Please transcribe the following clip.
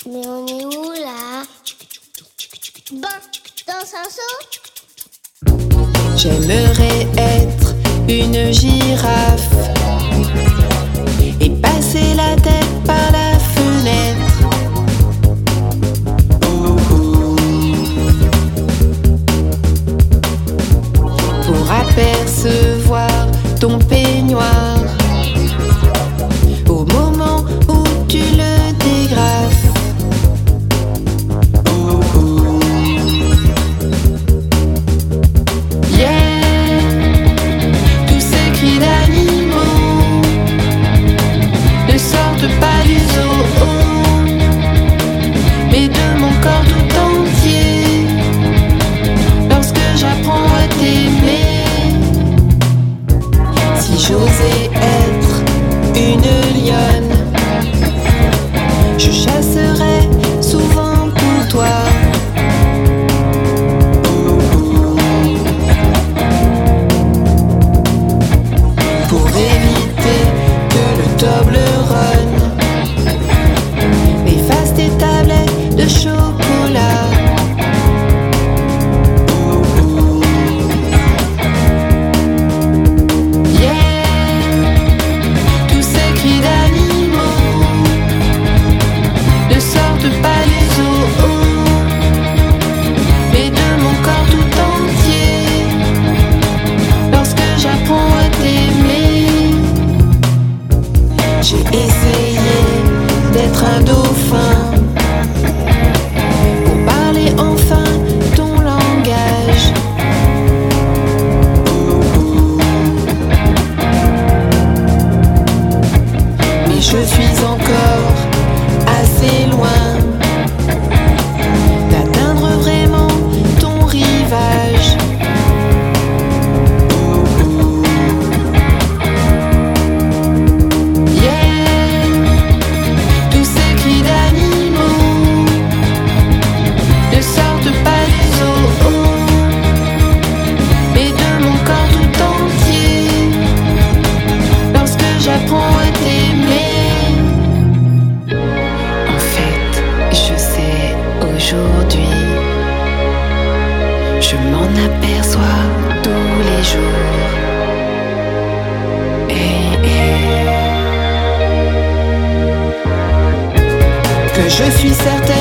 Mais on est où là? Ben, dans un seau? J'aimerais être une girafe et passer la tête par la fenêtre. Pour apercevoir ton peignoir au moment où tu le dégrafes. Tous ces cris d'animaux ne sortent pas du zoo, mais de mon corps tout entier. Lorsque j'apprends à t'aimer, si j'osais être une lionne, je chasserais souvent pour toi. Pour éviter que le Toblerone efface tes tablettes de chocolat. Tous ces cris d'animaux ne sortent pas du zoo, mais de mon corps tout entier. Lorsque j'apprends à t'aimer, j'ai essayé d'être un dauphin pour parler enfin ton langage. Mais je suis encore assez loin d'atteindre vraiment ton rivage. Tous ces cris d'animaux ne sortent pas du zoo, mais de mon corps tout entier. Lorsque j'apprends à t'aimer, en fait, je sais aujourd'hui, je m'en aperçois tous les jours. Que je suis certaine